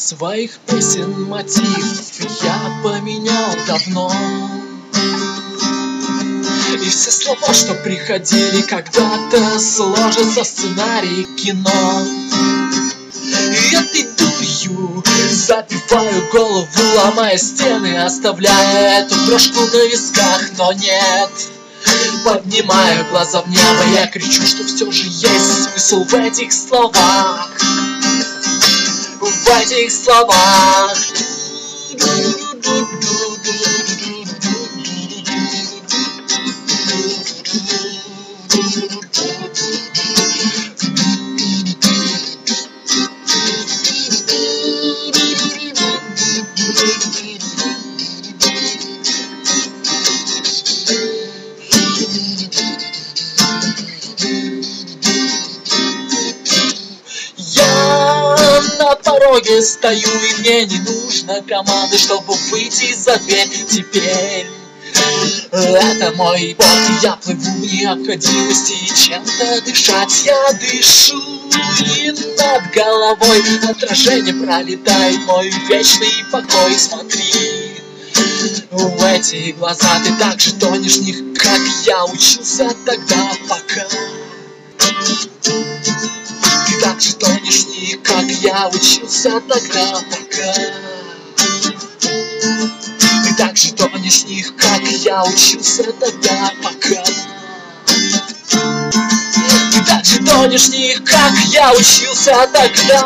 Своих песен мотив я поменял давно. И все слова, что приходили когда-то, сложатся в сценарий кино. И этой дурью забиваю голову, ломая стены, оставляя эту крошку на висках. Но нет, поднимаю глаза в небо, я кричу, что все же есть смысл в этих словах. В этих словах. На пороге стою, и мне не нужно команды, чтобы выйти за дверь. Теперь это мой бот, и я плыву в необходимости чем-то дышать. Я дышу, и над головой отражение пролетает мой вечный покой. Смотри в эти глаза, ты так же тонешь в них, как я учился тогда, пока. Ты так же тонешь в них, как я учился тогда, пока. Ты так же тонешь в них, как я учился тогда, пока. Ты так же тонешь в них, как я учился тогда.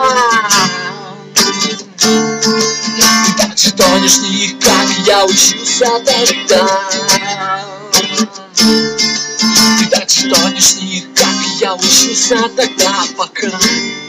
Ты так же тонешь в них, как я учился тогда. Ты так же тонешь в них, как я учился тогда, пока.